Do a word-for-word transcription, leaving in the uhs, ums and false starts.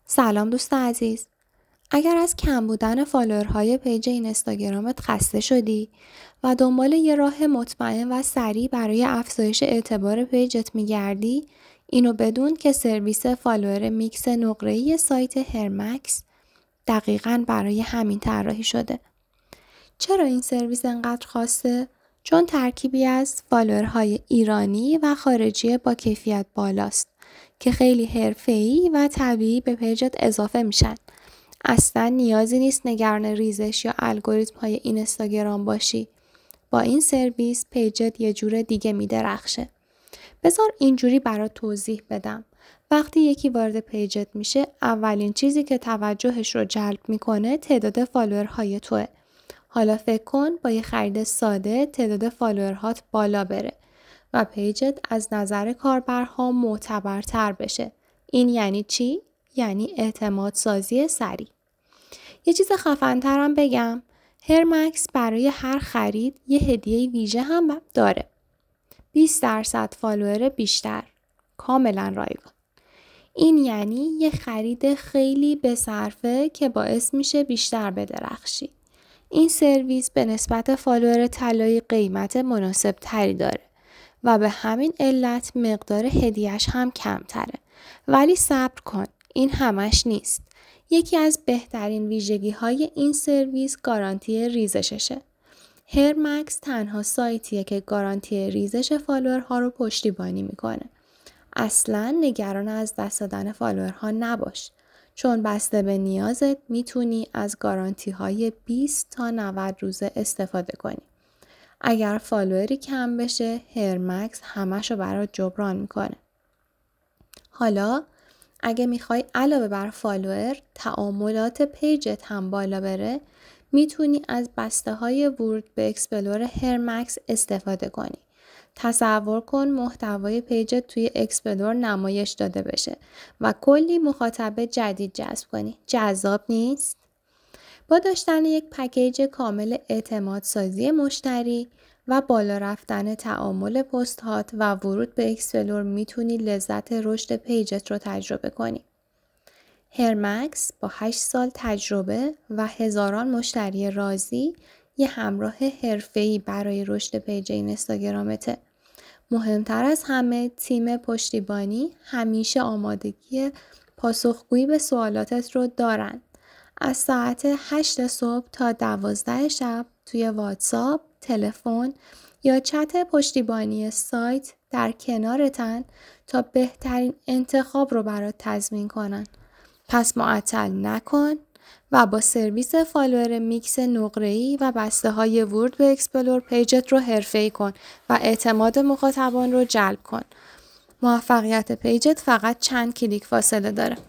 سلام دوست عزیز. اگر از کم بودن فالوورهای پیج اینستاگرامت خسته شدی و دنبال یه راه مطمئن و سریع برای افزایش اعتبار پیجت میگردی، اینو بدون که سرویس فالوور میکس نقره‌ای سایت هرمکس دقیقاً برای همین طراحی شده. چرا این سرویس انقدر خاصه؟ چون ترکیبی از فالوورهای ایرانی و خارجی با کیفیت بالاست که خیلی حرفه‌ای و طبیعی به پیجت اضافه میشن. اصلا نیازی نیست نگران ریزش یا الگوریتم های اینستاگرام باشی. با این سرویس پیجت یه جور دیگه میدرخشه. بذار اینجوری برات توضیح بدم. وقتی یکی وارد پیجت میشه، اولین چیزی که توجهش رو جلب میکنه تعداد فالوورهای توه. حالا فکر کن با یه خرید ساده تعداد فالوورهات بالا بره و پیجت از نظر کاربرها معتبرتر بشه. این یعنی چی؟ یعنی اعتماد سازی سریع. یه چیز خفن‌ترم بگم، هرمکس برای هر خرید یه هدیه ویژه هم داره. بیست درصد فالوور بیشتر. کاملا رایگان. این یعنی یه خرید خیلی بصرفه که باعث میشه بیشتر بدرخشی. این سرویس به نسبت فالوور طلایی قیمت مناسب تری داره و به همین علت مقدار هدیه‌اش هم کمتره. ولی صبر کن، این همش نیست. یکی از بهترین ویژگی های این سرویس گارانتی ریزششه. هرمکس تنها سایتیه که گارانتی ریزش فالوورها رو پشتیبانی میکنه. اصلاً نگران از دست دادن فالوورها نباش. چون بسته به نیازت میتونی از گارانتی های بیست تا نود روزه استفاده کنی. اگر فالووری کم بشه، هرمکس همشو برات جبران میکنه. حالا اگه میخوای علاوه بر فالوور تعاملات پیجت هم بالا بره، میتونی از بسته های ورود به اکسپلور هرمکس استفاده کنی. تصور کن محتوای پیجت توی اکسپلور نمایش داده بشه و کلی مخاطب جدید جذب کنی. جذاب نیست؟ با داشتن یک پکیج کامل اعتماد سازی مشتری و بالا رفتن تعامل پست هات و ورود به اکسپلور میتونی لذت رشد پیجت رو تجربه کنی. هرمکس با هشت سال تجربه و هزاران مشتری راضی یه همراه حرفه‌ای برای رشد پیج اینستاگرامته. مهمتر از همه، تیم پشتیبانی همیشه آمادگی پاسخگویی به سوالاتت رو دارن. از ساعت هشت صبح تا دوازده شب توی واتساپ، تلفن یا چت پشتیبانی سایت در کنارتن تا بهترین انتخاب رو برات تضمین کنن. پس معطل نکن و با سرویس فالوور میکس نقره‌ای و بسته های ورود به اکسپلور پیجت رو حرفه‌ای کن و اعتماد مخاطبان رو جلب کن. موفقیت پیجت فقط چند کلیک فاصله داره.